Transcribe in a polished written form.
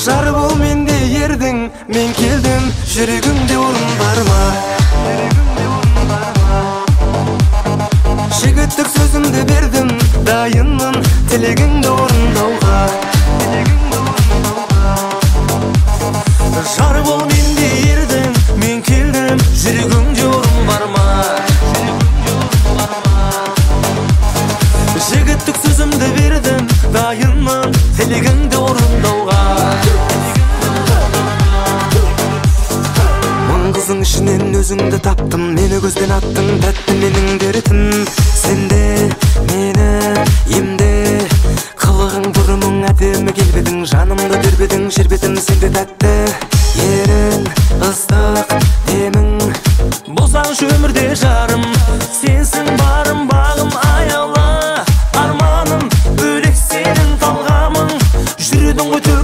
Жар бол менде ердің, мен келдім, жүрегімде орын бар ма? Жігіттік сөзімді бердім, дайынмын тілегіңді орындауға. Жар бол менде ердің, мен келдім, жүрегіңде орын бар ма? Жігіттік сөзімді бердім, дайынмын тілегіңді орындауға. Мың қыздың ішінен өзіңді таптым, мені көзден аттың, тәтті менің дертім. Сенде мені емде, қылығың бұрымың әдемі келбедің, жанымды тербедің, жербетім сенде тәтті. Ерін ыстық демің, болсаңшы өмірде жарым, сенсің барым бағым аяла. Арманым бөлек сенің талғамың, жүрдің ғой